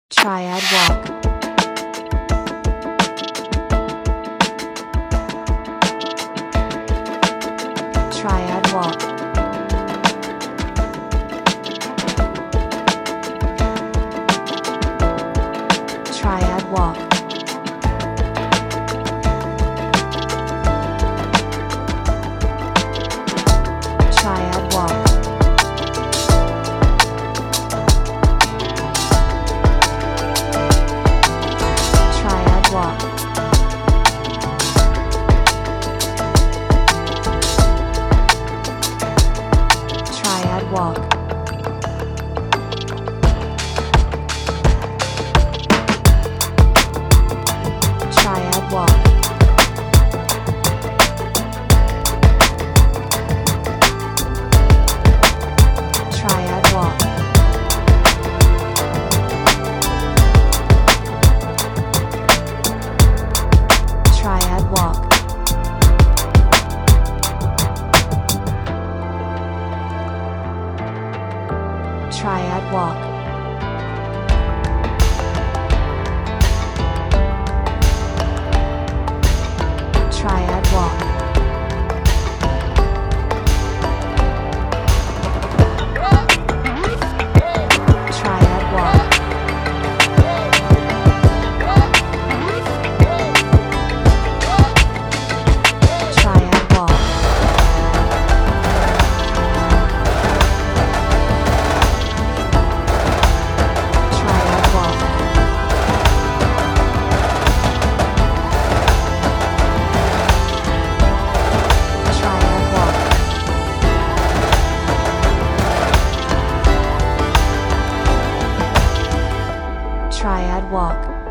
Triad walk. Triad walk. Triad walk. Triad walk. Triad walk. Triad walk. Triad walk. Triad walk. Triad walk. Triad walk. Triad walk. Triad walk. Triad walk. Triad walk. Triad walk. Triad walk.